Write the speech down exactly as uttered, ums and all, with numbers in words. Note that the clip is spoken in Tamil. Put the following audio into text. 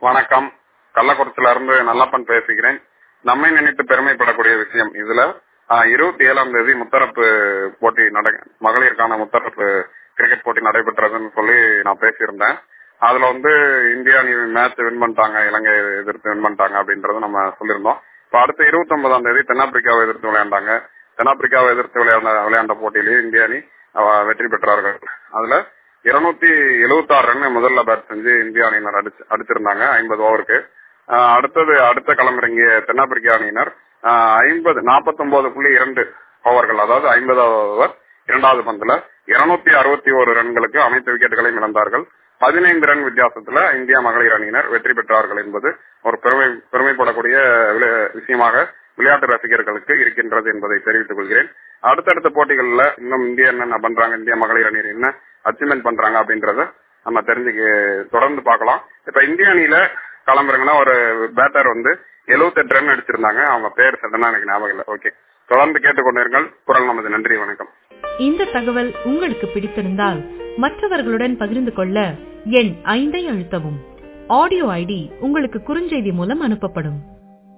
வணக்கம். கள்ளக்குறிச்சியில இருந்து நல்லப்பன் பேசுகிறேன். நம்மை நினைத்து பெருமைப்படக்கூடிய விஷயம் இதுல இருபத்தி ஏழாம் தேதி முத்தரப்பு போட்டி நட மகளிருக்கான முத்தரப்பு கிரிக்கெட் போட்டி நடைபெற்றதுன்னு சொல்லி நான் பேசியிருந்தேன். அதுல வந்து இந்தியா மேட்ச் வின் பண்ணிட்டாங்க, இலங்கை எதிர்த்து வின் பண்ணிட்டாங்க அப்படின்றத நம்ம சொல்லியிருந்தோம். இப்ப அடுத்த இருபத்தி ஒன்பதாம் தேதி தென்னாப்பிரிக்காவை எதிர்த்து விளையாண்டாங்க. தென்னாப்பிரிக்காவை எதிர்த்து விளையாண்ட விளையாண்ட போட்டியிலேயே இந்திய அணி வெற்றி பெற்றார்கள். அதுல இருநூத்தி எழுபத்தி ஆறு ரன் முதல்ல பேட் செஞ்சு இந்திய அணியினர் அடிச்சு அடிச்சிருந்தாங்க ஐம்பது ஓவருக்கு. அடுத்தது அடுத்த களமிறங்கிய தென்னாப்பிரிக்க அணியினர் ஐம்பது நாற்பத்தி ஒன்பது புள்ளி இரண்டு ஓவர்கள், அதாவது ஐம்பதாவது ஓவர் இரண்டாவது பந்துல இருநூத்தி அறுபத்தி ஒரு ரன்களுக்கு அனைத்து விக்கெட்டுகளையும் இழந்தார்கள். பதினைந்து ரன் வித்தியாசத்துல இந்தியா மகளிர் அணியினர் வெற்றி பெற்றார்கள் என்பது ஒரு பெருமை பெருமைப்படக்கூடிய விஷயமாக விளையாட்டு ரசிகர்களுக்கு இருக்கின்றது என்பதை தெரிவித்துக் கொள்கிறேன். அடுத்தடுத்த போட்டிகள்ல இன்னும் இந்தியா என்னென்ன பண்றாங்க, இந்திய மகளிர் அணியினர் என்ன அச்சீவ்மெண்ட் பண்றாங்க அப்படின்றத நம்ம தெரிஞ்சுக்க தொடர்ந்து பார்க்கலாம். இப்ப இந்திய அணியில களமிறங்கினா ஒரு பேட்டர் வந்து எழுபத்தி எட்டு ரன் அடிச்சிருந்தாங்க. அவங்க பேர் சடனா எனக்கு ஞாபகம் இல்லை. ஓகே, தொடர்ந்து கேட்டுக்கொண்டிருங்கள். குரல் நமது. நன்றி, வணக்கம். இந்த தகவல் உங்களுக்கு பிடித்திருந்தால் மற்றவர்களுடன் பகிர்ந்து கொள்ள எண் ஐந்தை அழுத்தவும். ஆடியோ ஐடி உங்களுக்கு குறுஞ்செய்தி மூலம் அனுப்பப்படும்.